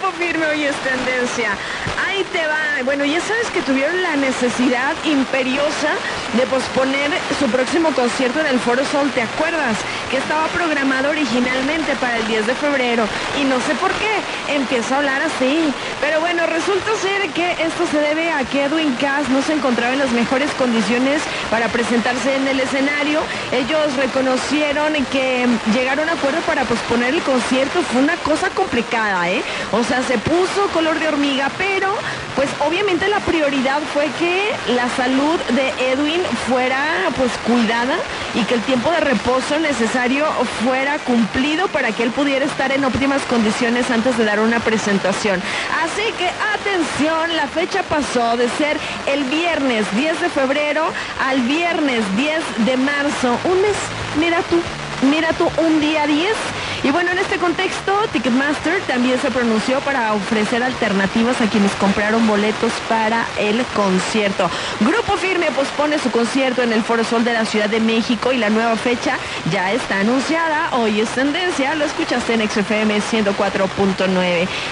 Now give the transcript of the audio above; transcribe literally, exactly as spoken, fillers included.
Grupo Firme hoy es tendencia. Ahí te va. Bueno, ya sabes que tuvieron la necesidad imperiosa de posponer su próximo concierto en el Foro Sol, ¿te acuerdas? Que estaba programado originalmente para el diez de febrero y no sé por qué empiezo a hablar así. Pero bueno, resulta ser que esto se debe a que Edwin Cass no se encontraba en las mejores condiciones para presentarse en el escenario. Ellos reconocieron que llegaron a acuerdo para posponer el concierto. Fue una cosa complicada, ¿eh? O sea, se puso color de hormiga, pero pues obviamente la prioridad fue que la salud de Edwin fuera pues cuidada y que el tiempo de reposo necesario fuera cumplido para que él pudiera estar en óptimas condiciones antes de dar una presentación. Así que atención, la fecha pasó de ser el viernes diez de febrero al viernes diez de marzo. Un mes, mira tú. Mira tú, un día diez. Y bueno, en este contexto, Ticketmaster también se pronunció para ofrecer alternativas a quienes compraron boletos para el concierto. Grupo Firme pospone su concierto en el Foro Sol de la Ciudad de México y la nueva fecha ya está anunciada. Hoy es tendencia, lo escuchaste en X F M ciento cuatro punto nueve.